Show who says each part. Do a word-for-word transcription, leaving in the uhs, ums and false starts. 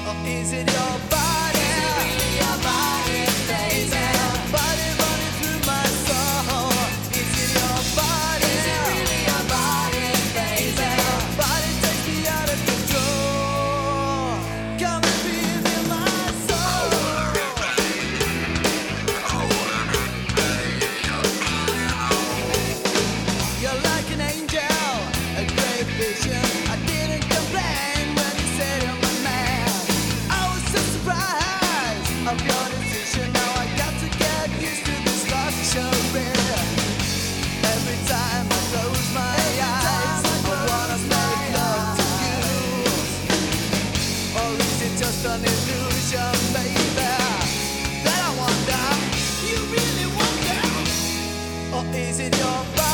Speaker 1: Or is it your body? Is it really your body, baby? Is it your body running through my soul? Is it your body? Is it really your body, baby? Is it your body takes me out of control? Come and breathe in my soul. You're like an angel, a great vision. I didn't complain when you said you're my man. I was so surprised of your decision. Now I got to get used to this luxury. Every time I close my eyes, I wanna make love to you. Or is it just an illusion, baby? That I wonder, you really wonder. Or is it your body?